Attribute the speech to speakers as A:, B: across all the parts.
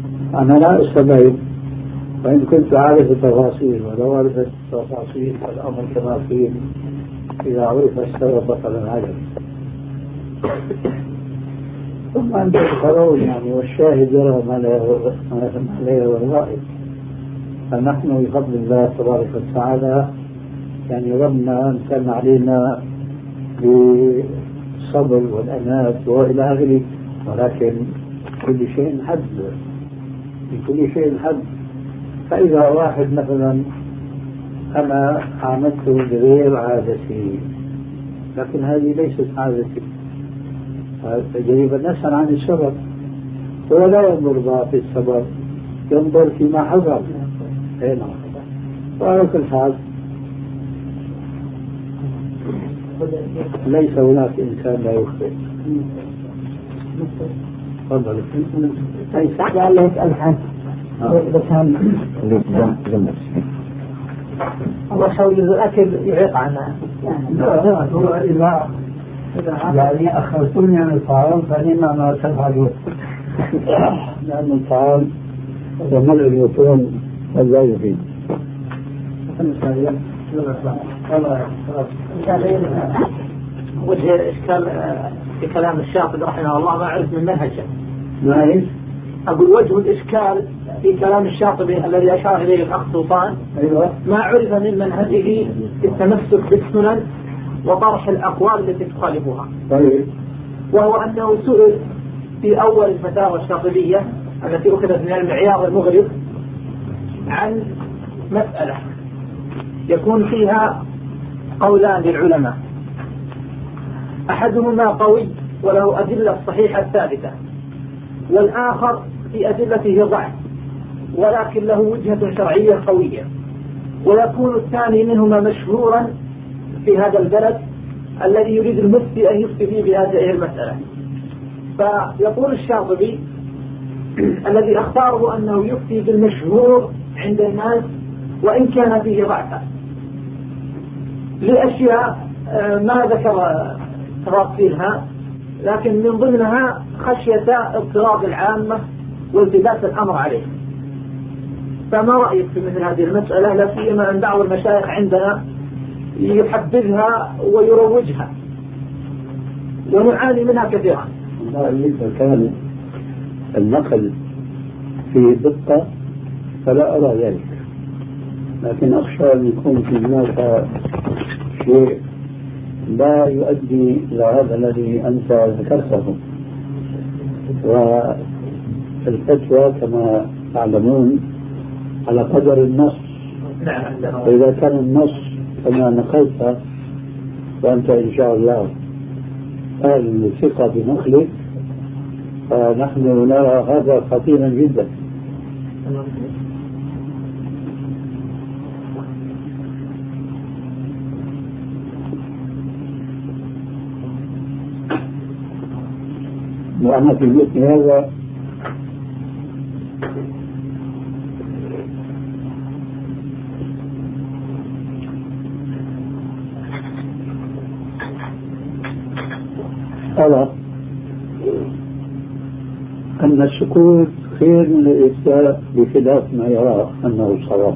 A: أنا لا أستبعد، وإن كنت أعرف التفاصيل، ولو عرفت التفاصيل فالأمر كما قيل إذا عرف السبب بطل العجب. ثم أنتم ترون يعني، والشاهد يرى ما لا يرى الرائد. فنحن بفضل الله تبارك وتعالى يعني ربنا امتن علينا بالصبر والأنات وإلى آخره، ولكن كل شيء حد، لكل شيء حد. فإذا واحد مثلا أنا عاملته بغير عادتي، لكن هذه ليست عادتي، يجب أن نسأل عن السبب. هو لا ينظر في السبب، ينظر فيما حصل. هنا وعلى كل حال ليس هناك إنسان لا يخطئ. تفضل.
B: قال له يسأل عنه إذا كان الله شو الأكل يعيق عنه.
A: لا هو إذا يعني أخرتوني عن الطعام فإنما ما تفعلون، لأن الطعام وملء البطون لا يفيد.
B: وجه إشكال في كلام الشاطبي رحمه الله ما عرف من منهجه.
A: ما إيش؟
B: أقول وجه الإشكال في كلام الشاطبي الذي أشار إليه الأخ سلطان.
A: أيوة.
B: ما عرف من منهجه التمسك بالسنن وطرح الأقوال التي تخالفها.
A: طيب.
B: وهو أنه سئل في أول الفتاوى الشاطبية التي أخذت من المعيار المغرب عن مسألة يكون فيها قولان للعلماء، أحدهما قوي وله أدلة صحيحة ثابتة، والآخر في أدلته ضعف ولكن له وجهة شرعية قوية، ويكون الثاني منهما مشهورا في هذا البلد الذي يريد المفتي أن يفتي فيه بهذه المسألة. فيقول الشاطبي الذي اختاره أنه يفتي بالمشهور عند الناس وإن كان فيه ضعفا لأشياء ما ذكر تفاصيلها، لكن من ضمنها خشية اضطراب العامة والتباس الأمر عليه. فما رأيك في مثل هذه المسألة، لا سيما أن بعض المشايخ عندنا يحبذها ويروجها ونعاني منها كثيرا؟
A: إذا كان النقل في دقة فلا أرى ذلك، لكن أخشى أن يكون في هناك شيء لا يؤدي إلى هذا الذي أنت ذكرته. والفتوى كما تعلمون على قدر النص، وإذا كان النص كما نقلت وأنت إن شاء الله أهل الثقة بنقلك، فنحن نرى هذا خطيرا جدا. وأنا في مثل هذا أرى أن السكوت خير من الإفتاء بخلاف ما يرى أنه صواب.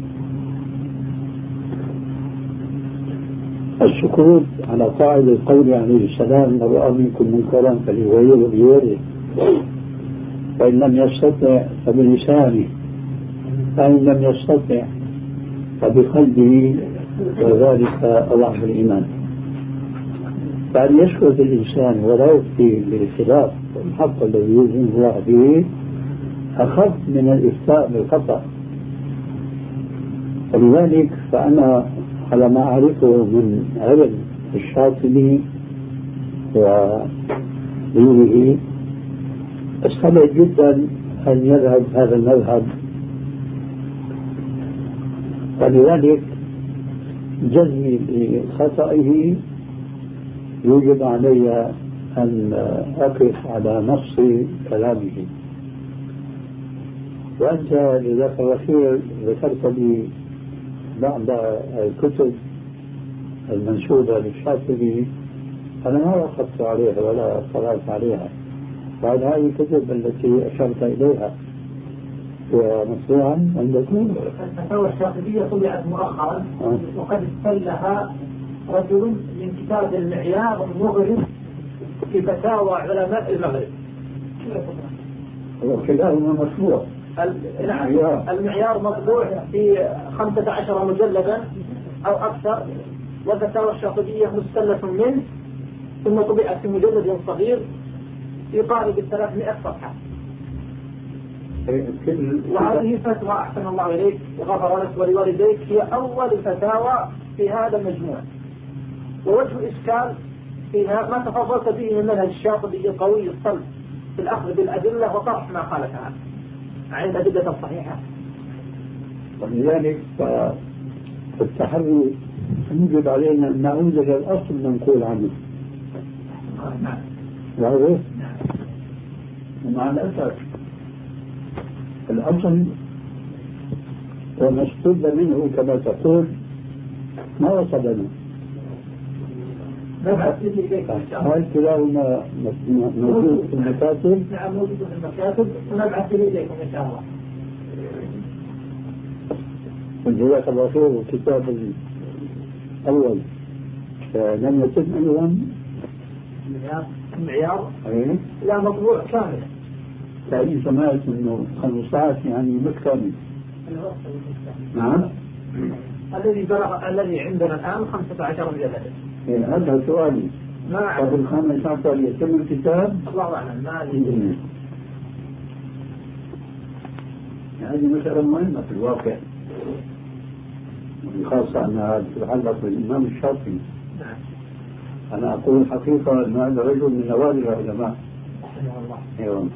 A: السكوت على قاعدة القول عليه السلام: من رأى منكم منكرا فليغيره بيده، فإن لم يستطع فبلسانه، فإن لم يستطع فبقلبه، وذلك أضعف الإيمان. فأن يسكت الإنسان ولا يفتي بالخلاف الحق الذي يؤذن الله به أخف من الإفتاء بالخطأ. ولذلك فأنا على ما أعرفه من علم الشاطبي وغيره أستبعد جدا أن يذهب هذا المذهب. ولذلك جزمي بخطئه يوجب علي أن أقف على نص كلامه. وأنت لذلك الأخير ذكرت لي بعض الكتب المنسوبة للشاطبي، أنا ما وقفت عليها ولا اطلعت عليها، وهذه الكتب التي أشرت إليها ومطبوعا عندكم؟
B: الفتاوى الشاطبية طبعت مؤخرا وقد استلها رجل من كتاب المعيار المغرب في فتاوى علماء المغرب.
A: وكلاهما مطبوع.
B: المعيار مطبوع في 15 مجلدا أو أكثر، والفتاوى الشاطبية مستلة منه ثم طبعت في مجلد صغير يقارب 300 صفحة. وهذه فتوى أحسن الله إليك وغفر لك ولوالديك هي أول الفتاوى في هذا المجموع، ووجه إشكال فيها ما تفضلت به من منهج الشاطبي القوي الصلب في الأخذ بالأدلة وطرح ما خالفها عن الأدلة الصحيحة.
A: ولذلك التحري يجب علينا أن نعود إلى الأصل المنقول عنه.
B: نعم.
A: واضح؟ ومع الأسف الأصل وما استد منه كما تقول ما وصلنا. هل كلاهما موجود في المكاتب؟
B: نعم موجود في المكاتب ونبعث إليكم إن شاء الله.
A: جزاك الله خير. الكتاب الأول لم يتم أيضا
B: المعيار لا مطبوع كامل.
A: تقريبا سمعت انه 15 يعني مش كامل. نعم.
B: الذي عندنا الآن 15 مجلدا.
A: هذا سؤالي.
B: ما
A: قبل 15 يتم الكتاب؟
B: الله أعلم ما أدري.
A: هذه مسألة مهمة في الواقع، خاصة أنها تتعلق بالإمام الشافعي.
B: نعم.
A: أنا أقول حقيقة أن هذا رجل من نوادر العلماء. أيوة.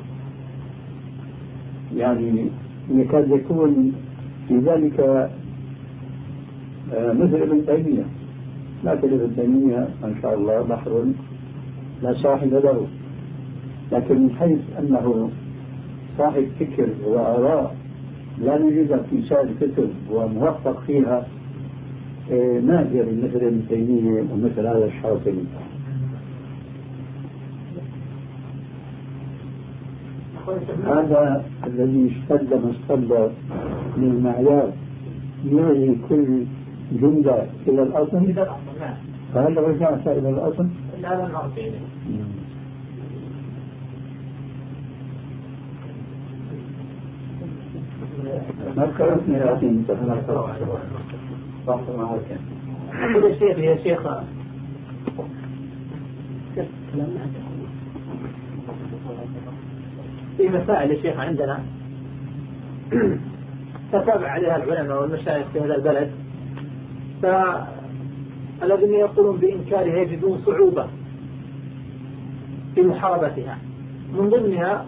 A: يعني يكاد يكون في ذلك مثل ابن تيمية، لكن ابن تيمية ما شاء الله بحر لا صاحب له، لكن من حيث أنه صاحب فكر وآراء لا نجدها في سائر الكتب وموفق فيها نادر مثل ابن تيمية ومثل هذا الشاطبي. هذا الذي اشتد ما اشتد من المعيار يعني كل جملة إلى الأصل. فهل رجعت إلى الأصل؟
B: لا لم أرجع إليه.
A: ما ذكرتني يا أخي أنت.
B: أقول الشيخ يا شيخ في مسائل الشيخ عندنا تتابع عليها العلماء والمشايخ في هذا البلد، فالذين يقولون بإنكارها يجدون صعوبة في محاربتها. من ضمنها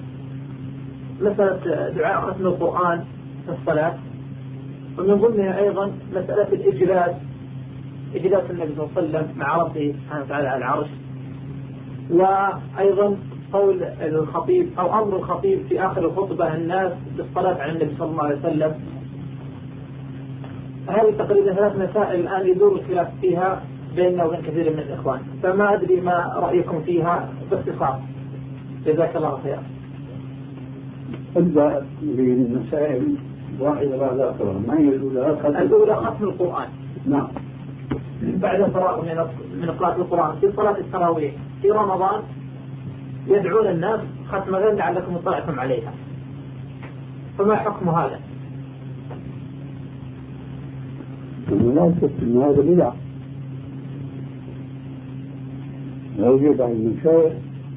B: مسألة دعاء ختم القرآن في الصلاة، ومن ضمنها أيضا مسألة إجلاس النبي صلى الله عليه وسلم مع ربه سبحانه وتعالى على العرش، وأيضا قول الخطيب أو أمر الخطيب في آخر الخطبة الناس بالصلاة على النبي صلى الله عليه وسلم. هذه تقريبا 3 مسائل الآن يدور الخلاف فيها بيننا وبين كثير من الإخوان، فما أدري ما رأيكم فيها باختصار. جزاك الله خير.
A: أبدأ بالمسائل واحدة بعد أخرى. ما هي
B: الأولى ختم القرآن.
A: نعم.
B: بعد الفراغ من قراءة القرآن في صلاة التراويح في رمضان يدعون الناس ختم غير لعلكم اطلعتم عليها، فما حكم هذا؟
A: لا شك أن هذا بدعة. لا يوجد على المشايخ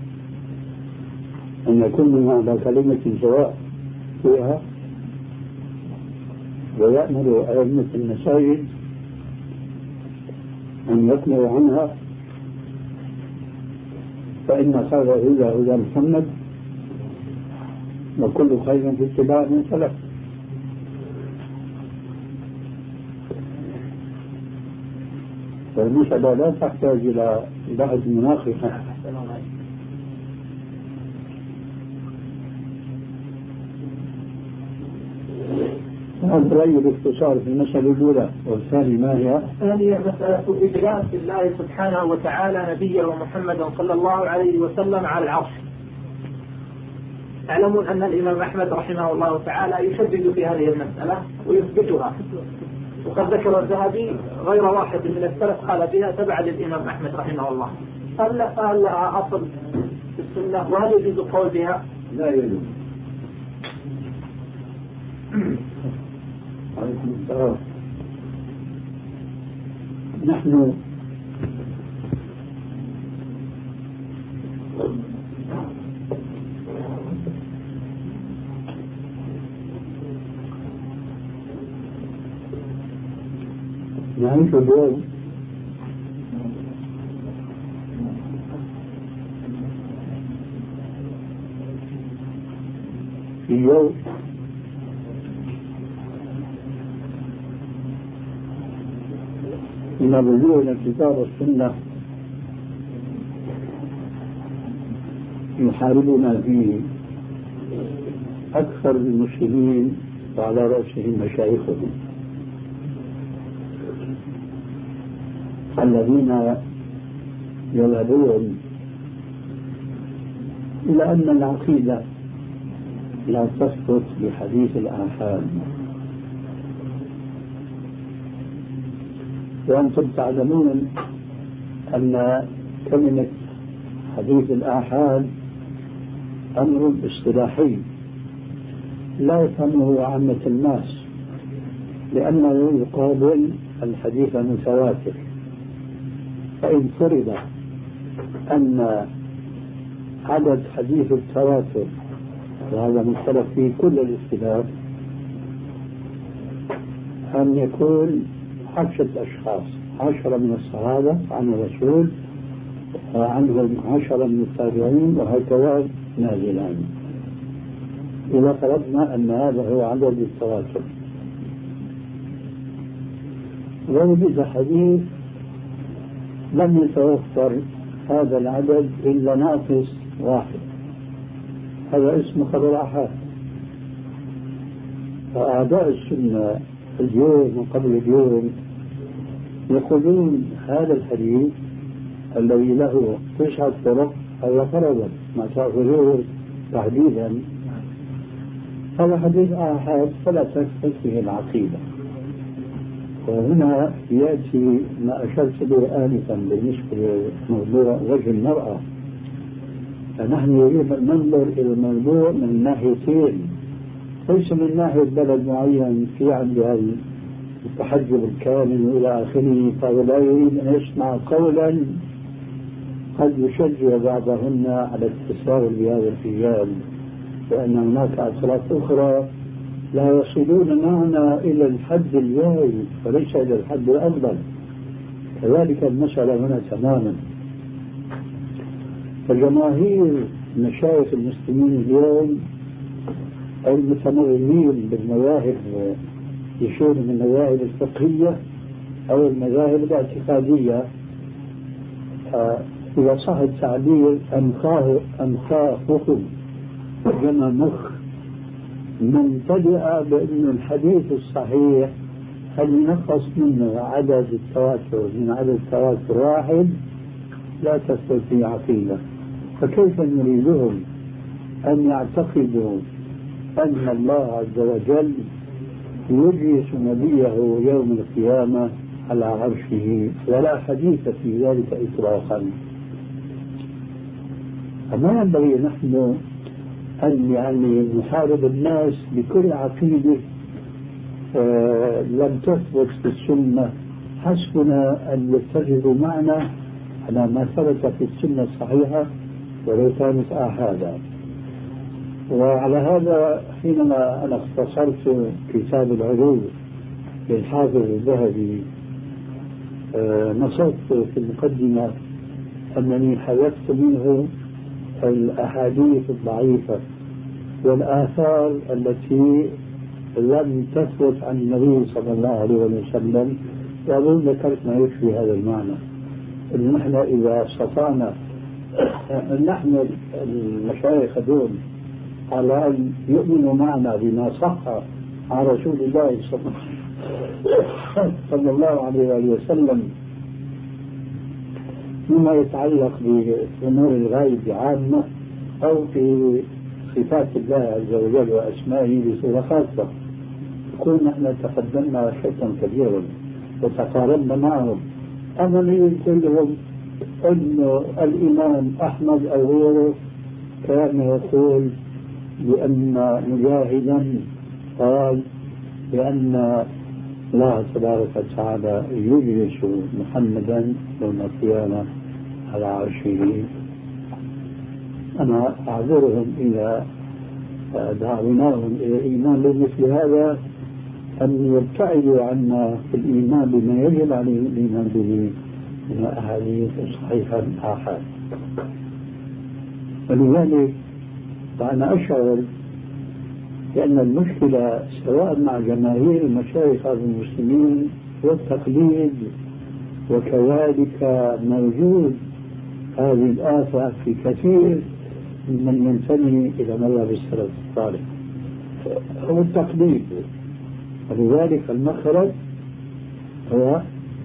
A: أن يكون من على كلمة سواء فيها، ويأمر أئمة المساجد أن يقنعوا عنها، فإن خير هدى محمد وكل خير في اتباع من سلف. فالمسألة لا تحتاج إلى بحث مناقشة. هذا رأي باختصار في المسألة الأولى. والثانية ما هي؟
B: الثانية مسألة إجلاس الله سبحانه وتعالى نبيه محمد صلى الله عليه وسلم على العرش. تعلمون أن الإمام أحمد رحمه الله تعالى يشدد في هذه المسألة ويثبتها، وقد ذكر الذهبي غير واحد من السلف قال بها تبع للإمام أحمد رحمه الله. هل لها أصل في السنة وهل يجوز القول بها؟
A: لا يجوز. عليكم السلام. نحن نعيش اليوم في يوم من الرجوع إلى الكتاب والسنة يحاربنا فيه أكثر المسلمين وعلى رأسهم مشايخهم الذين يذهبون إلى أن العقيدة لا تثبت بحديث الآحاد. وأنتم تعلمون أن كلمة حديث الآحاد أمر اصطلاحي لا يفهمه عامة الناس، لأنه يقابل الحديث المتواتر. فإن فرض أن عدد حديث التواتر، وهذا مختلف في كل الاختلاف، أن يكون 10 أشخاص، 10 من الصحابة عن الرسول وعنهم 10 من التابعين وهكذا نازلان، إذا فرضنا أن هذا هو عدد التواتر، ووجد حديث لم يتوفر هذا العدد إلا ناقص 1، هذا اسمه خبر آحاد. فأعداء السنة اليوم وقبل اليوم يقولون هذا الحديث الذي له 9 طرق، هذا فرضا ما تأخذوه تحديدا، هذا حديث آحاد فلا تثبت به العقيدة. وهنا يأتي ما أشرت به آنفا بالنسبة لموضوع وجه المرأة، فنحن يجب أن ننظر إلى الموضوع من ناحيتين، ليس من ناحية بلد معين في عندها التحجب الكامل وإلى آخره، فلا يريد أن يسمع قولا قد يشجع بعضهن على التساهل بهذا الرجال، لأن هناك أطراف أخرى لا يصلون معنا إلى الحد الجاي وليس إلى الحد الأفضل. كذلك المسألة هنا تماما. فجماهير مشايخ المسلمين اليوم المتمرنين بالمذاهب يشير من المذاهب الفقهية أو المذاهب الاعتقادية، إذا صح التعبير أنفاقهم جمع مخ ممتلئة بأن الحديث الصحيح هل ينقص منه عدد التواتر من عدد التواتر 1 لا تثبت في عقيدة. فكيف نريدهم أن يعتقدوا أن الله عز وجل يجلس نبيه يوم القيامة على عرشه ولا حديث في ذلك إطلاقا؟ فما ينبغي نحن أن نحارب الناس بكل عقيدة لم تثبت في السنة. حسبنا أن يتجهوا معنا على ما ثبت في السنة الصحيحة ولو كانت آحادا. وعلى هذا حينما أنا اختصرت كتاب العلوم للحافظ الذهبي نصرت في المقدمة أنني حذفت منه الأحاديث الضعيفة والآثار التي لم تثبت عن النبي صلى الله عليه وسلم، وأظن ذكرت ما يكفي هذا المعنى. إن نحن إذا استطعنا أن نحمل المشايخ دول على أن يؤمنوا معنا بما صح عن رسول الله صلى الله عليه وسلم مما يتعلق بأمور الغيب عامة أو في صفات الله عز وجل وأسمائه بصورة خاصة، يكون نحن تقدمنا شيئا كبيرا وتقاربنا معهم. أما يقول لهم أن الإمام أحمد أو غيره كان يقول بأن مجاهدا قال بأن الله تبارك وتعالى يجلس محمدا يوم القيامة على عرشه. أنا أعذرهم إذا دعوناهم إلى الإيمان بمثل هذا أن يبتعدوا عنا في الإيمان بما يجب عليهم الإيمان به من الأحاديث الصحيحة الآحاد. ولذلك فأنا أشعر بأن المشكلة سواء مع جماهير المشايخ المسلمين والتقليد، وكذلك موجود هذه الآفة في كثير من ينتمي إلى مذهب السلف الصالح، هو التقليد. ولذلك المخرج هو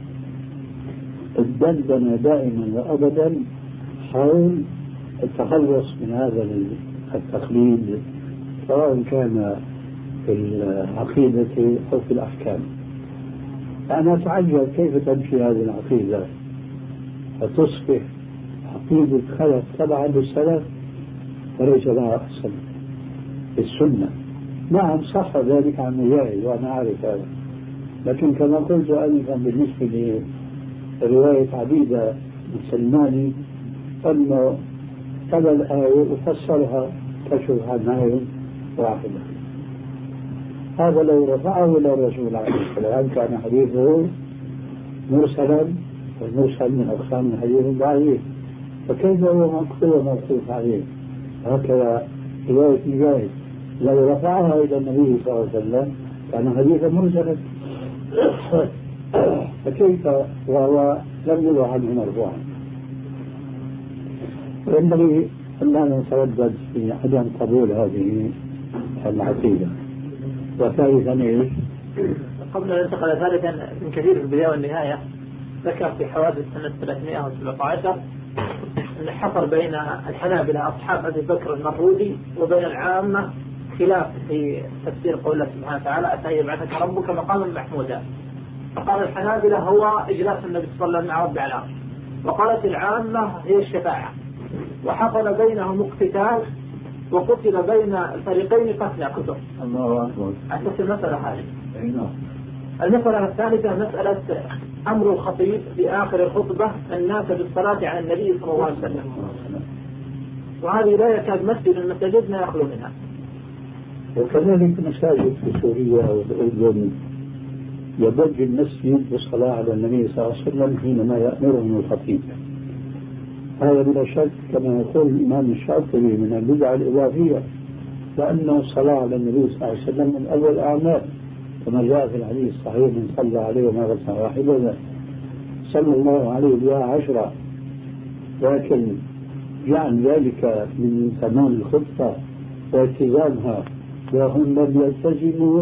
A: الدندنة دائما وأبدا حول التخلص من هذا التقليد، سواء كان في العقيدة أو في الأحكام. أنا أتعجب كيف تمشي هذه العقيدة فتصبح عقيدة خلف تبع للسلف وليس لها أصل السنة. نعم صح ذلك عن مجاهد وأنا أعرف هذا، لكن كما قلت أيضا بالنسبة لرواية عبيدة السلماني أنه تبع الآية وفسرها كشف عن آية واحدة. هذا لو رفعه إلى الرسول عليه السلام كان حديثه مرسلا، والمرسل من أقسام الحديث ضعيف، فكيف هو مقصود موقوف عليه؟ هكذا رواية مجاهد لو رفعها إلى النبي صلى الله عليه وسلم كان حديثا مرسلا، فكيف وهو لم يروى عنه مرفوعا؟ وينبغي أن لا نتردد في عدم قبول هذه العقيدة. وثالثا ايش؟
B: قبل ان ننتقل ثالثا ابن كثير في البداية والنهاية ذكر في حوادث سنة 317 أن حصل بين الحنابلة أصحاب أبي بكر المرودي وبين العامة خلاف في تفسير قول الله سبحانه وتعالى أتى يبعثك ربك مقاما محمودا. فقال الحنابلة هو إجلاس النبي صلى الله عليه وسلم مع رب العرش، وقالت العامة هي الشفاعة. وحصل بينهم اقتتال وقتل بين الفريقين قتلى كثر.
A: الله أكبر.
B: أساس المسألة هذه. المسألة الثالثة مسألة أمر الخطيب في آخر الخطبة الناس بالصلاة على النبي صلى الله عليه وسلم، وهذه لا يكاد مسجد من مساجدنا يخلو منها.
A: وكذلك مساجد في سوريا والأردن يضج المسجد بالصلاة على النبي صلى الله عليه وسلم حينما يأمرهم الخطيب. هذا بلا شك كما يقول الإمام الشافعي من البدع الإضافية، لأنه الصلاة على النبي صلى الله عليه وسلم من أول الأعمال، كما جاء في الحديث الصحيح من صلى عليه مرة واحدة صلى الله عليه بها 10. لكن جعل ذلك من تمام الخطة والتزامها، وهم لم يلتزموا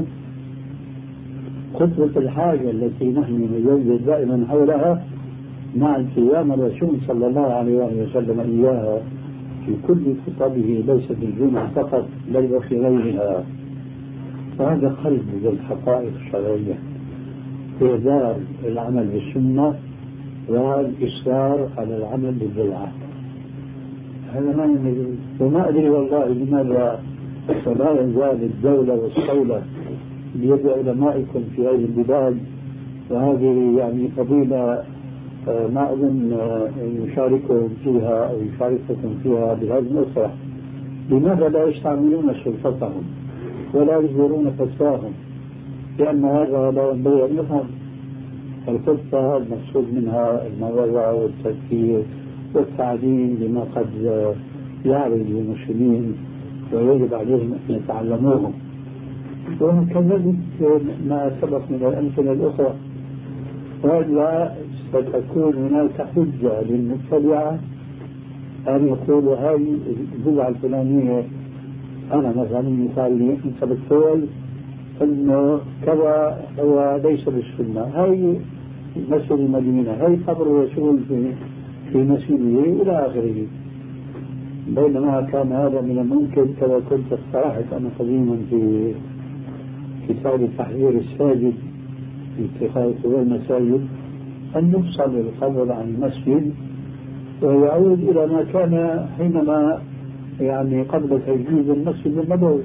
A: خطوة الحاجة التي نحن نجدد دائما حولها مع التزام الرسول صلى الله عليه وسلم إياها في كل خطبه، ليس في الجمعة فقط بل وفي غيرها. فهذا قلب بالحقائق الشرعية، إعداد العمل بالسنة والإصرار على العمل بالبدعة. هذا ما يمكن. وما أدري والله لماذا ولا يزال الدولة والصولة بيد علمائكم في هذه البلاد، وهذه يعني فضيلة ما أظن يشاركهم فيها أو يشارككم فيها بهذه الأسرة. لماذا لا يستعملون سلطتهم ولا يظهرون فتواهم؟ لأن هذا لا ينبغي أن يفهم. الخطة المقصود منها الموعظة والتذكير والتعليم لما قد يعرض للمسلمين ويجب عليهم أن يتعلموهم. وكذلك ما سبق من الأمثلة الأخرى، وإلا ستكون هناك حجة للمبتدعة أن يقولوا هذه البدعة الفلانية. أنا مثلا مثال لي أنت بالسؤال أنه كذا هو ليس بالسنة، هاي مسجد المدينة، هاي قبر الرسول في مسجده إلى آخره. بينما كان هذا من الممكن كما كنت اقترحت أنا قديما في كتاب تحذير الساجد في اتخاذ المساجد أن يفصل القبر عن المسجد ويعود إلى ما كان حينما يعني قبل تجديد المسجد النبوي.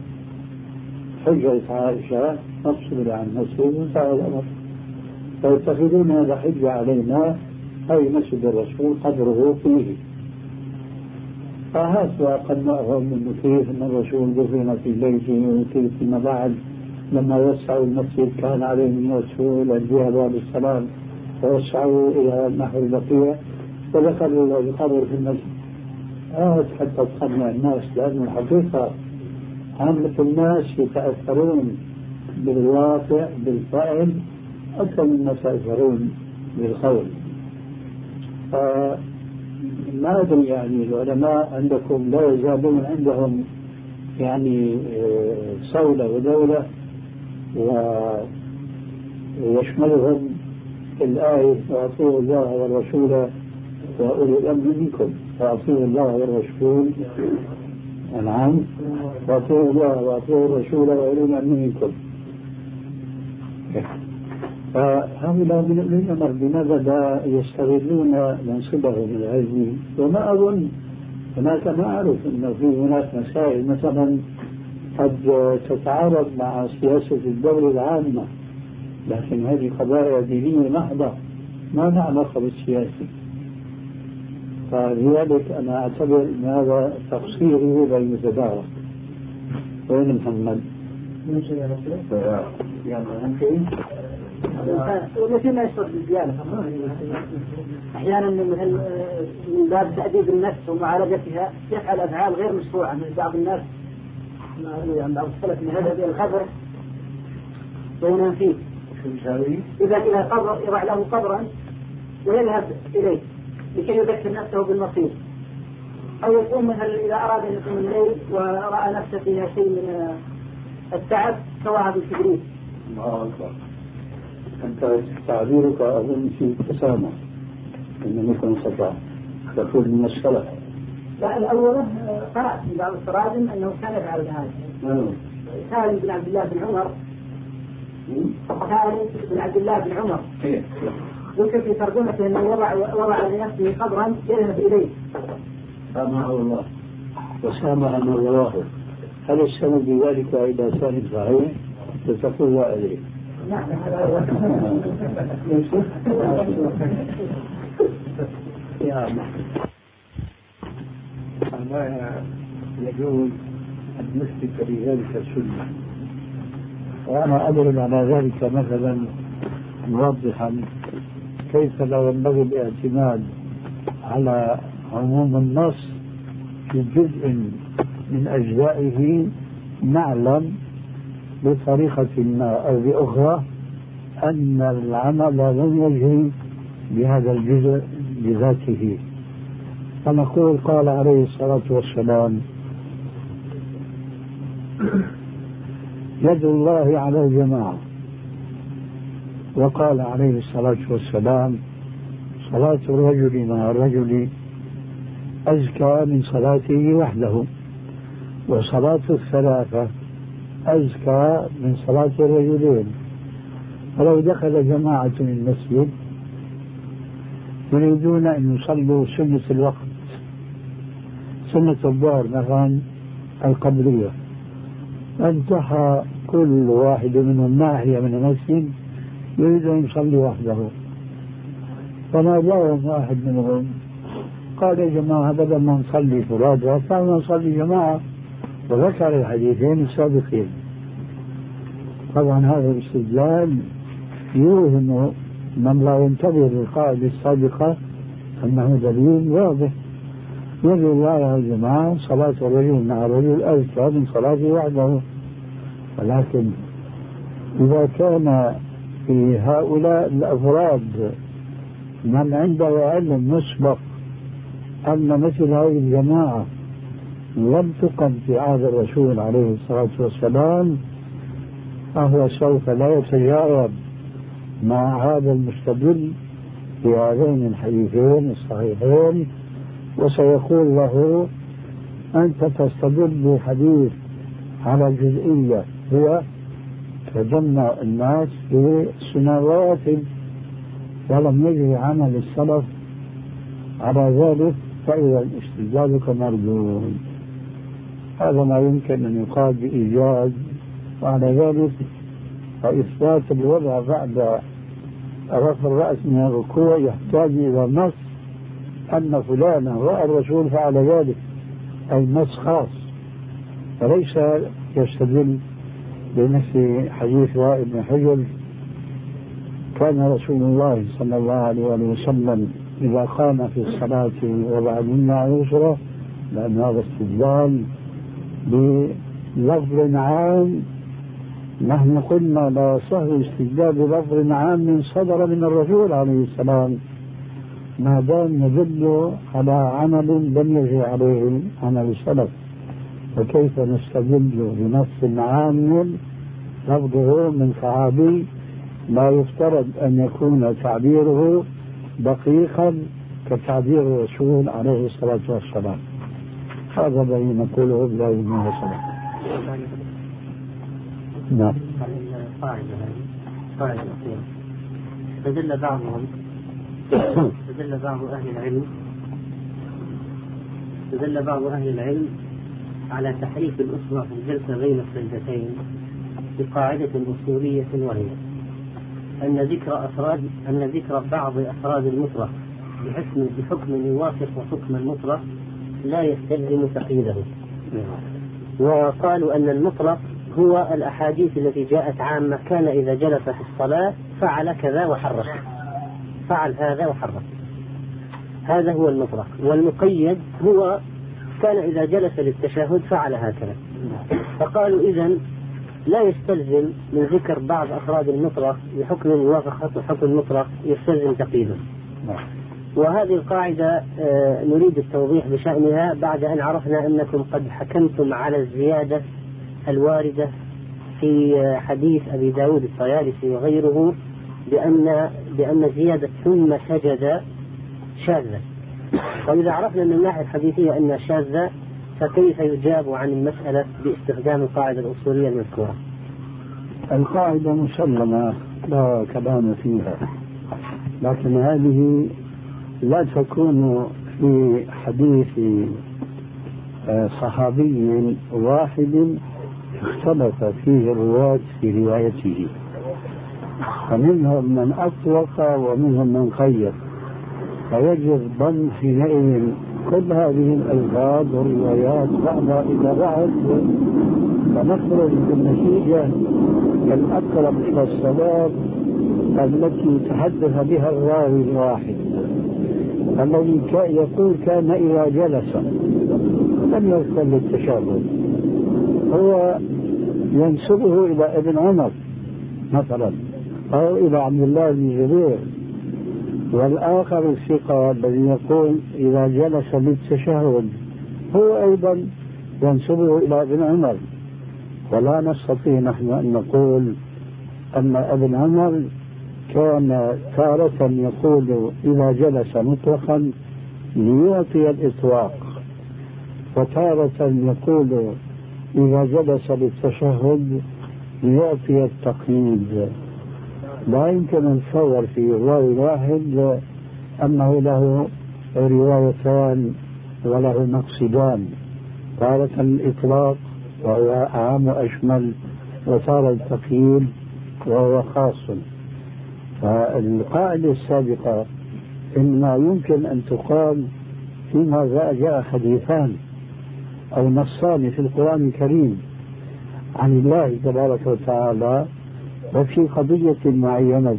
A: حجة عائشة نفصل عن المسجد وانتهى الأمر، فيتخذون هذا حجة علينا أي مسجد الرسول قبره فيه. فهذا قد نأهم من كيف أن الرسول دفن في بيته وكيف فيما بعد لما وسعوا المسجد كان عليهم أن يوسعوا إلى الجهة باب السلام ووسعوا إلى نحو البقيع ودخلوا القبر في المسجد. حتى تقنع الناس، لأن الحقيقة عامة الناس يتأثرون بالواقع بالفعل أكثر مما يتأثرون بالقول. ما أدري يعني العلماء عندكم لا يزالون عندهم يعني صولة ودولة ويشملهم الآية وأطيعوا الله والرسول وأولي الأمر منكم، وأطيعوا الله والرسول نعم وأطيعوا الله وأطيعوا الرسول وأولي الأمر منكم. فهؤلاء من أولي الأمر لماذا لا يستغلون منصبهم العلمي؟ وما أظن هناك، ما أعرف أنه في هناك مسائل مثلا قد تتعارض مع سياسة الدولة العامة، لكن هذه قضايا دينية محضة ما لها علاقة بالسياسة. فلذلك أنا أعتبر أن هذا تقصيره بين يتدارك. وين محمد؟ يعني ممكن
B: ولكن ما يشترط بالزيادة أحيانا من باب تأديب النفس ومعالجتها يفعل أفعال غير مشروعة من بعض الناس، يعني بعض السلف من هذا القبر وينام فيه. إذا إلى قبر يضع له قبرا ويذهب إليه لكي يذكر نفسه بالمصير، أو يقوم مثلا إذا أراد أن يقوم الليل ورأى نفسه فيها شيء من التعب سواها بالكبريت.
A: أنت تعبيرك أظن في تسامح إنه يكون خطأ تقول من السلف.
B: لا الأول قرأت في بعض التراجم أنه كان يفعل هذا. سالم بن عبد الله بن عمر، سالم بن عبد الله بن عمر ذكر في ترجمته أنه وضع لنفسه قبرا يذهب إليه.
A: سامحه الله وسامح من رواه. هل السند بذلك إلى سالم صحيح؟ تقول لا عليه.
B: نعم.
A: لا يجوز أن نثبت بذلك السنة، وأنا أضرب على ذلك مثلا موضحا كيف لا ينبغي الاعتماد على عموم النص في جزء من أجزائه نعلم بطريقة ما أو بأخرى أن العمل لن يجري بهذا الجزء بذاته. فنقول قال عليه الصلاة والسلام يد الله على الجماعة، وقال عليه الصلاة والسلام صلاة الرجل مع الرجل أزكى من صلاته وحده، وصلاة الثلاثة أزكى من صلاة الرجلين. ولو دخل جماعة المسجد يريدون أن يصلوا سنة الوقت، سنة الظهر مثلا القبلية، انتهى كل واحد منهم ناحية من المسجد يريد أن يصلي وحده، فناداهم واحد منهم قال يا جماعة بدل ما نصلي فرادى تعالوا نصلي جماعة، وذكر الحديثين السابقين. طبعا هذا الاستدلال يوهم من لا ينتبه للقاعدة السابقة أنه دليل واضح. يد الله يا جماعة صلاة الرجل مع الرجل أزكى من صلاته وحده. ولكن إذا كان في هؤلاء الأفراد من عنده علم مسبق أن مثل هذه الجماعة لم تقم في عهد الرسول عليه الصلاة والسلام، فهو سوف لا يتجاوب مع هذا المستدل في هذين الحديثين الصحيحين، وسيقول له أنت تستدل بحديث على جزئية هي تجمع الناس بسنوات ولم يجري عمل السلف على ذلك، فإذا استدلالك مردود. هذا ما يمكن أن يقال بإيجاز. وعلى ذلك فإثبات الوضع بعد رفع الرأس من الركوع يحتاج إلى نص أن فلانا رأى الرسول فعل ذلك، أي نص خاص، وليس يستدل بنفس حديث وائل بن حجر كان رسول الله صلى الله عليه وسلم إذا قام في الصلاة وضع اليمنى على اليسرى، لأن هذا استدلال بلفظ عام. نحن قلنا لا يصح استدلال بلفظ عام صدر من الرسول عليه السلام ما دام يدل على عمل لم يجري عليه عمل السلف. وكيف نستدل بنص عام لفظه من صحابي لا يفترض أن يكون تعبيره دقيقا كتعبير الرسول عليه الصلاة والسلام؟ هذا الذي نقوله بلا إذن وصلاة. نعم.
C: قاعدة استدل بعض أهل العلم على تحريف الأصبع في الجلسة بين السجدتين بقاعدة أصولية، وهي أن ذكر بعض أفراد المطلق بحكم يوافق حكم المطلق لا يستلزم تقييده. وقالوا أن المطلق هو الأحاديث التي جاءت عامة، كان إذا جلس في الصلاة فعل كذا وحرك، فعل هذا وحرك، هذا هو المطلق. والمقيد هو كان إذا جلس للتشهد فعل هكذا. فقالوا إذن لا يستلزم من ذكر بعض أفراد المطلق بحكم يوافق حكم المطلق يستلزم تقييده. وهذه القاعدة نريد التوضيح بشأنها بعد أن عرفنا أنكم قد حكمتم على الزيادة الواردة في حديث أبي داود الطيالسي وغيره بأن زيادة ثم سجد شاذة. وإذا عرفنا من الناحية الحديثية أنها شاذة، فكيف يجاب عن المسألة باستخدام القاعدة الأصولية المذكورة؟
A: القاعدة مسلمة لا كلام فيها، لكن هذه لا تكون في حديث صحابي واحد اختلف فيه الرواة في روايته، فمنهم من أطلق ومنهم من قيد، فيجب ضم حينئذ كل هذه الألفاظ والروايات بعضها إلى بعض، فنخرج بالنتيجة الأقرب إلى الصلاة التي تحدث بها الراوي الواحد الذي يقول كان إذا جلس لم يذكر للتشهد، هو ينسبه إلى ابن عمر مثلا أو إلى عبد الله بن جبير. والآخر الثقة الذي يقول إذا جلس للتشهد هو أيضا ينسبه إلى ابن عمر. ولا نستطيع نحن أن نقول أن ابن عمر كان تارة يقول إذا جلس مطلقا ليعطي الإطلاق، وتارة يقول إذا جلس للتشهد ليعطي التقييد. لا يمكن أن نتصور في راوي واحد أنه له روايتان وله مقصدان، تارة الإطلاق وهو أعم وأشمل، وتارة التقييد وهو خاص. فالقاعدة السابقة إنما يمكن أن تقال فيما جاء حديثان أو نصان في القرآن الكريم عن الله تبارك وتعالى وفي قضية معينة،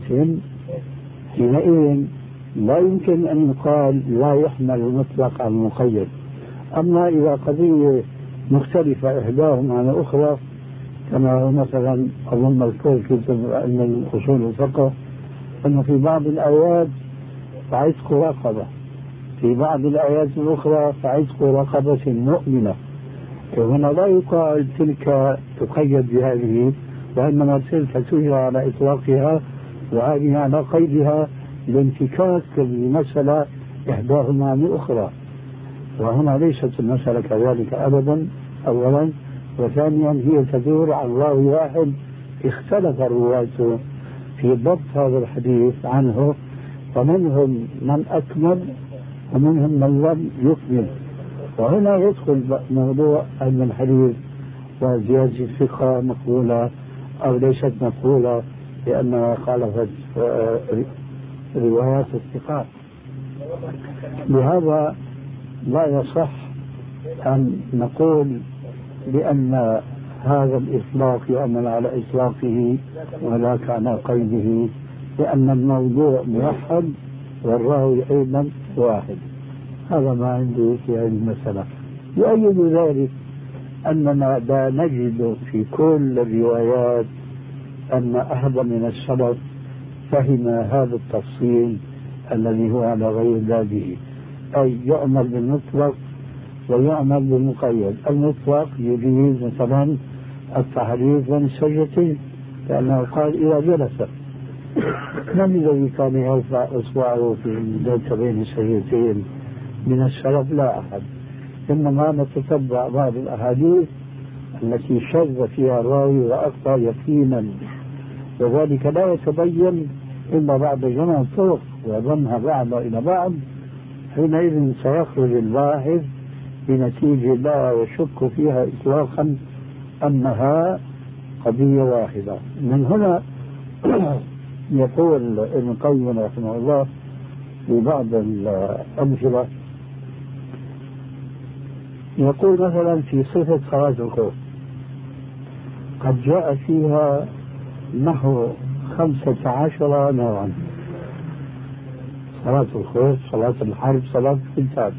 A: حينئذ لا يمكن أن يقال لا يحمل المطلق على المقيد. أما إذا قضية مختلفة إحداهما عن الأخرى، كما هو مثلا أظن مذكور في علم الأصول الفقه أنه في بعض الآيات فعتق رقبة، في بعض الآيات الأخرى فعتق رقبة مؤمنة، هنا لا يقال تلك تقيد بهذه، وإنما تلك تجرى على إطلاقها وهذه على قيدها لانتكاك المسألة إحداهما عن الأخرى. وهنا ليست المسألة كذلك أبدا أولا، وثانيا هي تدور عن راوي واحد اختلف رواته في ضبط هذا الحديث عنه، ومنهم من أكمل ومنهم من لم يكمل. وهنا يدخل موضوع علم الحديث وزيادة الثقة مقبولة أو ليست مقبولة لأنها خالفت روايات الثقات. لهذا لا يصح أن نقول بأن هذا الإطلاق يعمل على إطلاقه وذاك على قيده، لأن الموضوع موحد والراوي أيضا واحد. هذا ما عندي في هذه المسألة. يؤيد ذلك أننا لا نجد في كل الروايات أن أحدا من السلف فهم هذا التفصيل الذي هو على غير ذاته، أي يعمل بالمطلق ويعمل بالمقيد. المطلق يجيز مثلا التحريف بين السجدتين، لأنه قال إذا جلس. من الذي كان يرفع إصبعه في الجلسة بين السجدتين من السلف؟ لا أحد. إنما نتتبع بعض الأحاديث التي شذ فيها الراوي وأخطأ يقينا، وذلك لا يتبين إلا بعد جمع الطرق وضمها بعض إلى بعض. حينئذ سيخرج الباحث بنتيجة لا يشك فيها إطلاقا أنها قضية واحدة. من هنا يقول ابن القيم رحمه الله في بعض الأمثلة، يقول مثلا في صفة صلاة الخوف قد جاء فيها نحو 15 نوعا: صلاة الخوف، صلاة الحرب، صلاة القتال.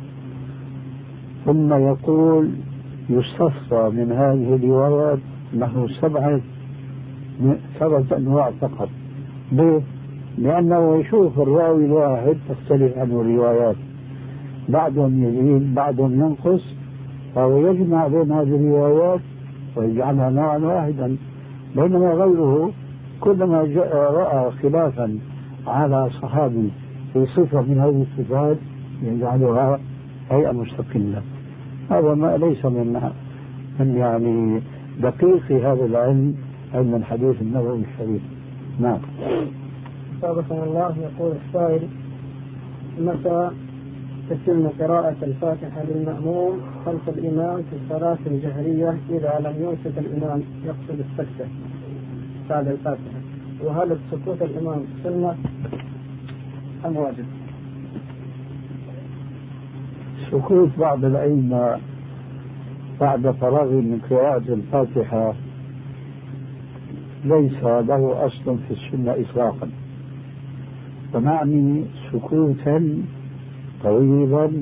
A: ثم يقول يستصفى من هذه الروايات نحو 7 أنواع فقط. ليه؟ لأنه يشوف الراوي الواحد تختلف عنه الروايات، بعضهم يزيد بعضهم ينقص، فهو يجمع بين هذه الروايات ويجعلها نوعا واحدا. بينما غيره كلما رأى خلافا على صحابي في صفة من هذه الصفات يجعلها هيئة مستقلة. هذا ما ليس من يعني دقيق هذا العلم، علم الحديث النبوي الشريف. نعم.
D: سابقا الله يقول السائل: متى تتم قراءة الفاتحة للمأموم خلف الإمام في الصلاة الجهرية إذا لم ينصت الإمام يقصد السكتة بعد الفاتحة؟ وهل سكوت الإمام سنة أم واجب؟
A: سكوت بعض الأئمة بعد فراغ من قراءة الفاتحة ليس له أصل في السنة إطلاقا، ونعني سكوتا طويلا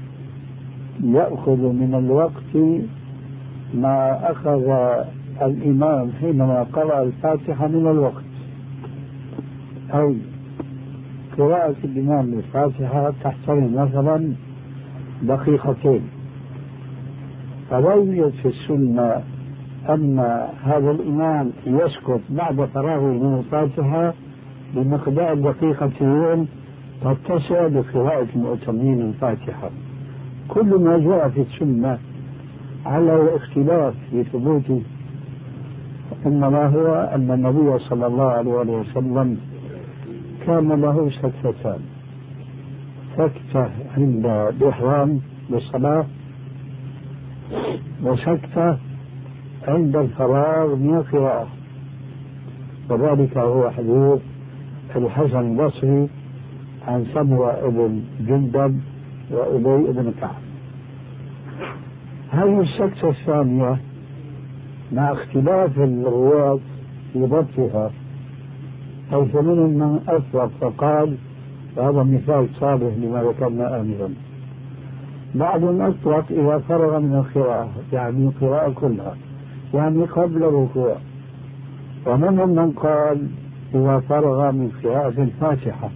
A: يأخذ من الوقت ما أخذ الإمام حينما قرأ الفاتحة من الوقت، أو قراءة الإمام للفاتحة تحتمل مثلا 2 دقيقة، فلا يوجد في السنة أن هذا الإمام يسكت بعد فراغه من الفاتحة بمقدار 2 دقيقة تتسع لقراءة المؤتمين الفاتحة. كل ما جاء في السنة على الاختلاف في ثبوته إنما هو أن النبي صلى الله عليه وسلم كان له سكتتان: سكتة عند الإحرام للصلاة، وسكتة عند الفراغ من القراءة. وذلك هو حديث الحسن البصري عن سمرة بن جندب وأبي بن كعب. هذه السكتة الثانية مع اختلاف الرواة في ضبطها، حيث منهم من أطلق فقال، وهذا مثال صالح لما ذكرنا آنفا، بعضهم أطلق إذا فرغ من القراءة، يعني القراءة كلها، يعني قبل الركوع، ومنهم من قال إذا فرغ من قراءة الفاتحة.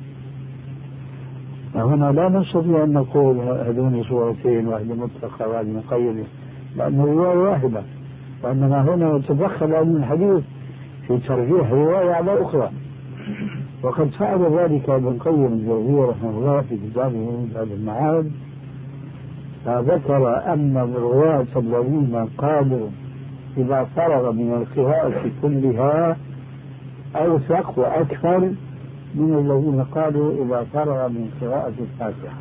A: وهنا لا نستطيع أن نقول هذون صورتين، واحدة مطلقة وواحدة مقيدة، لأن الرواية واحدة، وإنما هنا يتدخل علم الحديث في ترجيح رواية على أخرى. وقد فعل ذلك ابن القيم الجوزية رحمه الله في كتابه زاد المعاد فذكر أن الرواة الذين قالوا إذا فرغ من القراءة كلها أوثق وأكثر من الذين قالوا إذا فرغ من قراءة الفاتحة.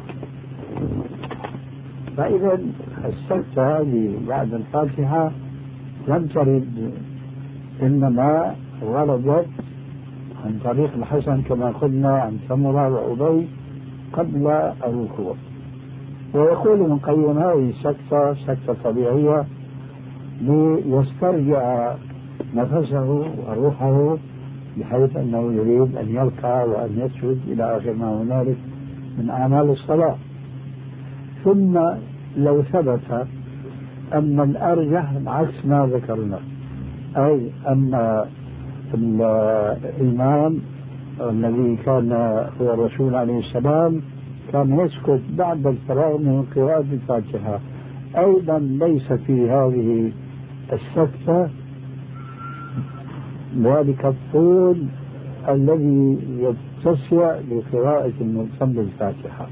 A: فإذا السكتة هذه بعد الفاتحة لم ترد، إنما وردت عن طريق الحسن كما قلنا عن سمرة وأبي قبل الركوع. ويقول ابن القيم هذه السكتة سكتة طبيعية ليسترجع نفسه وروحه، بحيث أنه يريد أن يركع وأن يسجد إلى آخر ما هنالك من أعمال الصلاة. ثم لو ثبت أن الأرجح عكس ما ذكرنا، أي أن الإمام الذي كان هو الرسول عليه السلام كان يسكت بعد الفراغ من قراءة الفاتحة، أيضا ليس في هذه السكتة ذلك الطول الذي يتسع لقراءة الملزم بالفاتحة.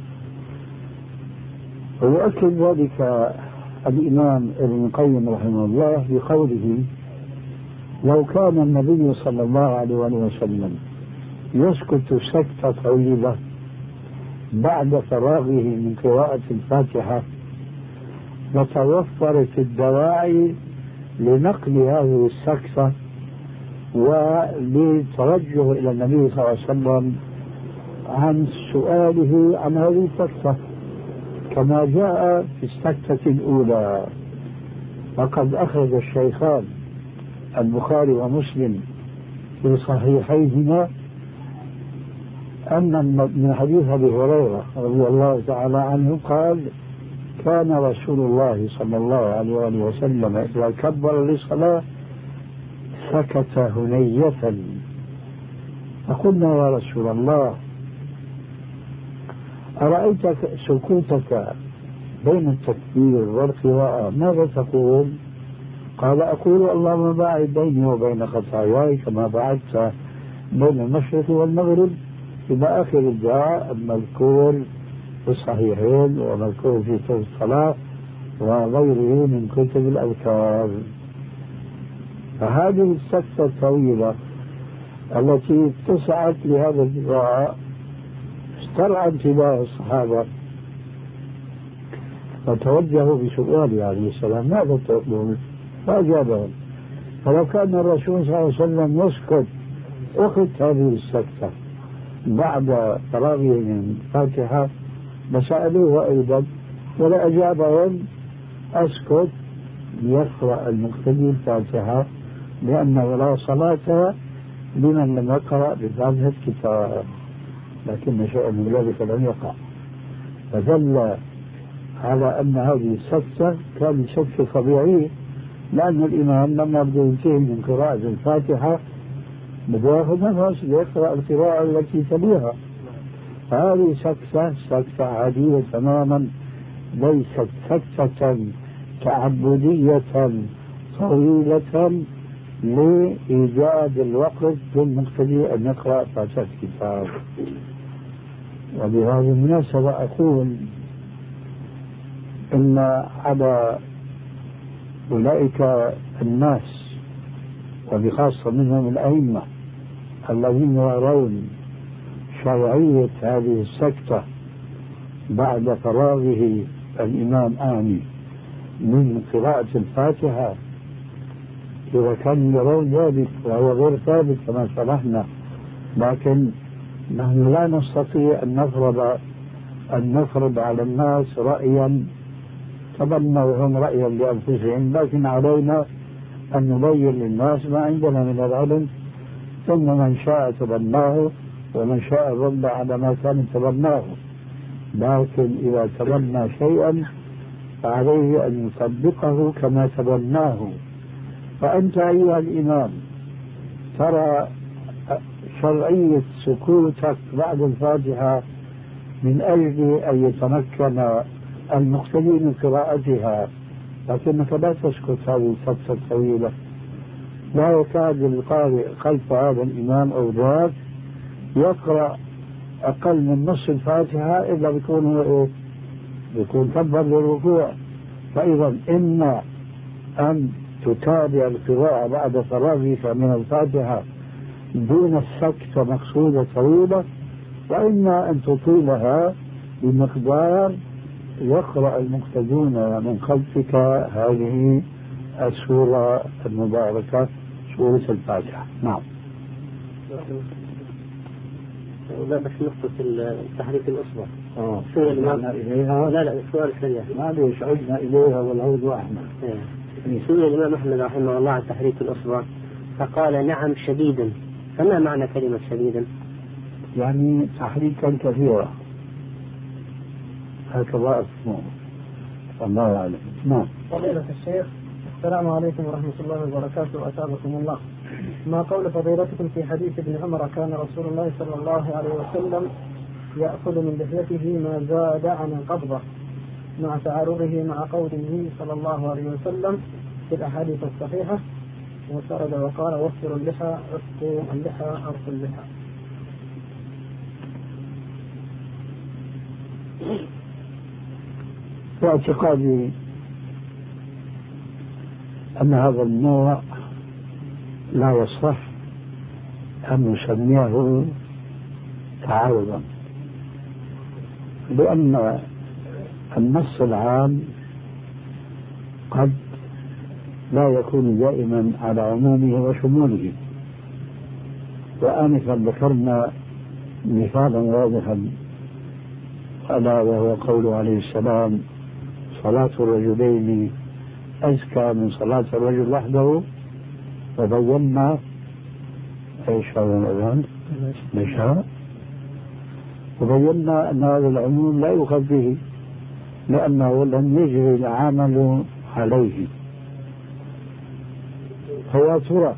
A: ويؤكد ذلك الإمام ابن القيم رحمه الله بقوله: لو كان النبي صلى الله عليه وسلم يسكت سكتة طويلة بعد فراغه من قراءة الفاتحة لتوفرت الدواعي لنقل هذه السكتة ولتوجه إلى النبي صلى الله عليه وسلم عن سؤاله عن هذه السكتة، كما جاء في السكتة الأولى. وقد أخرج الشيخان البخاري ومسلم في صحيحيهما أن من حديث أبي هريرة رضي الله تعالى عنه قال: كان رسول الله صلى الله عليه وسلم إذا كبر للصلاة سكت هنية. فقلنا: يا رسول الله، أرأيت سكوتك بين التكبير والقراءة ماذا تقول؟ قال: أقول: اللهم باعد بيني وبين خطاياي كما بعدت بين المشرق والمغرب، إلى آخر الدعاء المذكور في الصحيحين ومذكور في كتب الصلاة وغيره من كتب الأذكار. فهذه السكتة الطويلة التي اتسعت لهذا الدعاء استرعى انتباه الصحابة، فتوجهوا بسؤال عليه السلام: ماذا تقول؟ فأجابهم. فلو كان الرسول صلى الله عليه وسلم يسكت أخذت هذه السكتة بعد فراغه من الفاتحة لسألوه أيضا، ولا أجابهم: أسكت ليقرأ المقتدي الفاتحة، لأنه لا صلاة لمن لم يقرأ بفاتحة الكتاب. لكن شيئا من ذلك لم يقع، فدل على أن هذه السكتة كانت سكتة طبيعية، لأن الإمام لما بده ينتهي من قراءة الفاتحة بده يأخذ نفس ليقرأ القراءة التي تليها. هذه سكتة عادية تماما، ليست سكتة تعبدية طويلة لإيجاد الوقت للمقتدي أن يقرأ فاتحة الكتاب. وبهذه المناسبة أقول إن على أولئك الناس وبخاصة منهم الأئمة الذين يرون شرعية هذه السكتة بعد فراغه الإمام آمين من قراءة الفاتحة، إذا كانوا يرون ذلك وهو غير ثابت كما شرحنا، لكن نحن لا نستطيع أن نفرض على الناس رأيا تبنوا هم رأيا لأنفسهم، لكن علينا أن نبين للناس ما عندنا من العلم، ثم من شاء تبناه ومن شاء رد على ما كان تبناه. لكن إذا تبنى شيئا فعليه أن يطبقه كما تبناه. فأنت أيها الإمام ترى شرعية سكوتك بعد الفاتحة من أجل أن يتمكن المقتدي من قراءتها، لكنك لا تسكت هذه السكتة الطويلة. لا يكاد القارئ خلف هذا الإمام أو ذاك يقرأ أقل من نصف الفاتحة إلا بيكون هو يكون كبر للركوع. فإذا إما أن تتابع القراءة بعد فراغك من الفاتحة دون السكت مقصودة طويلة، وإما أن تطيلها بمقدار يقرأ المقتدون من خلفك هذه السورة المباركة سورة الفاتحة. نعم.
C: لا بس نقطة تحريك الأصبع.
A: إليها.
C: لا السؤال سريع.
A: معليش عدنا إليها والعود أحمد.
C: سئل الإمام أحمد رحمه الله عن تحريك الأصبع فقال نعم شديدا. فما معنى كلمة شديدا؟
A: يعني تحريكا كثيرا هكذا اسمه، الله أعلم. نعم.
D: فضيلة الشيخ، السلام عليكم ورحمة الله وبركاته، أثابكم الله. ما قول فضيلتكم في حديث ابن عمر كان رسول الله صلى الله عليه وسلم يأخذ من لحيته ما زاد عن القبضة مع تعارضه مع قوله صلى الله عليه وسلم في الأحاديث الصحيحة وسرد وقال وفروا اللحى عفوا اللحى عفوا اللحى؟
A: واعتقادي أن هذا النوع لا يصح أن نسميه تعارضا، لأن النص العام قد لا يكون دائما على عمومه وشموله. وآنفا ذكرنا مثالا واضحا ألا وهو قوله عليه السلام صلاة الرجلين أزكى من صلاة الرجل وحده، وبينا ايش هذا الأذان نشاء، وبينا أن هذا العموم لا يؤخذ به لأنه لم يجري العمل عليه. فيا ترى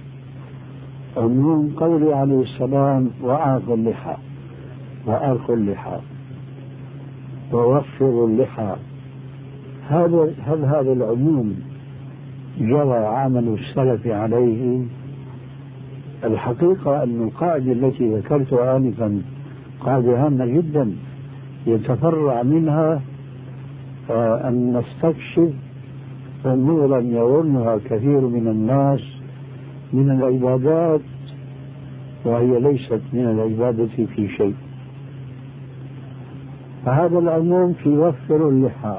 A: عموم قوله عليه السلام وأعطوا اللحى وأرخوا اللحى ووفروا اللحى، هل هذا العموم جرى عمل السلف عليه؟ الحقيقة أن القاعدة التي ذكرتها آنفا قاعدة هامة جدا يتفرع منها أن نستكشف أمورا يظنها كثير من الناس من العبادات وهي ليست من العبادة في شيء. فهذا العموم في وفر اللحى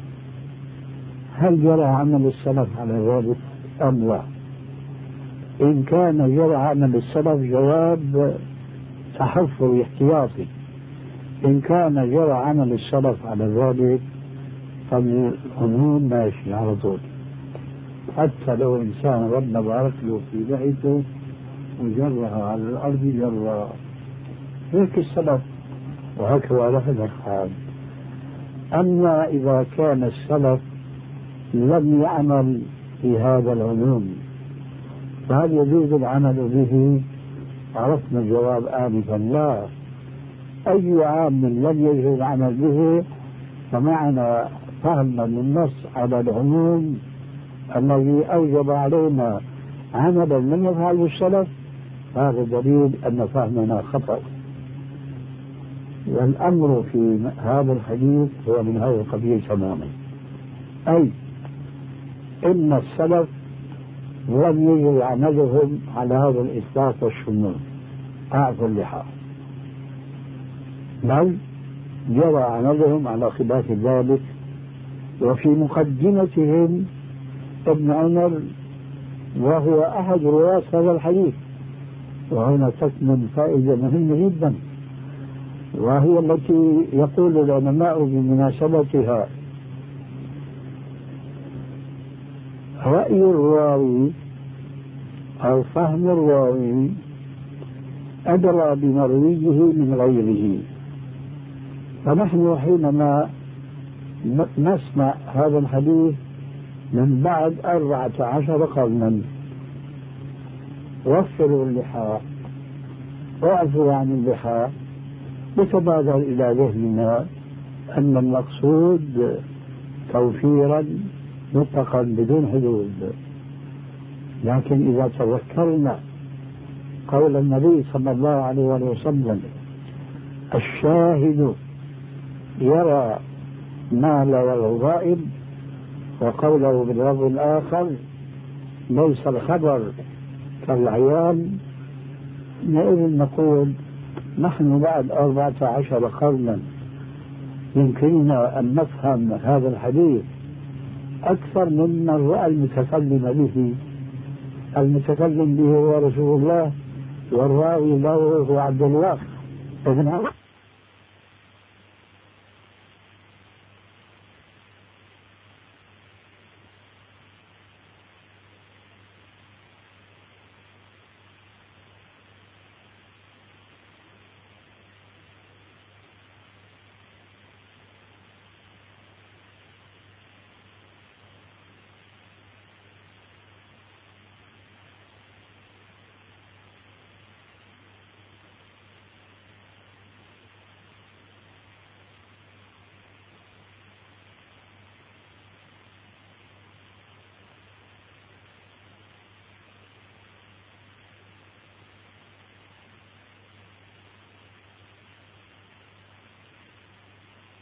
A: هل جرى عمل السلف على ذلك أم لا؟ إن كان جرى عمل السلف جواب تحفظ احتياطي، إن كان جرى عمل السلف على ذلك فالعموم ماشي على طول، حتى لو إنسان ربنا بارك له في لحيته وجرها على الأرض جرى هيك السلف، وهكذا لحد الحال. أما إذا كان السلف لم يعمل في هذا العموم فهل يجوز العمل به؟ عرفنا الجواب آنفا لا. أي عام لم يجوز العمل به فمعنى فهمنا للنص على العموم الذي أوجب علينا عملا لم يفعله السلف، هذا دليل أن فهمنا خطأ. والأمر في هذا الحديث هو من هذا القبيل تماما، أي إن السلف لم يجري عملهم على هذا الإطلاق والشمول أعطوا اللحى، بل جرى عملهم على خلاف ذلك. وفي مقدمتهم ابن عمر وهو أحد رواة هذا الحديث، وهنا تكمن فائدة مهمة جدا وهي التي يقول العلماء بمناسبتها: رأي الراوي أو فهم الراوي أدرى بمرويه من غيره. فنحن حينما نسمع هذا الحديث من بعد 14 قرنا وفروا اللحى واعفوا عن اللحى، يتبادر إلى ذهننا أن المقصود توفيرا مطلقا بدون حدود. لكن إذا تذكرنا قول النبي صلى الله عليه وسلم: الشاهد يرى مال وله غائب، وقوله باللفظ الآخر ليس الخبر كالعيان، حينئذ نقول نحن بعد 14 قرنا يمكننا أن نفهم هذا الحديث أكثر ممن رأى المتكلم به. المتكلم به هو رسول الله، والراوي له هو عبد الله.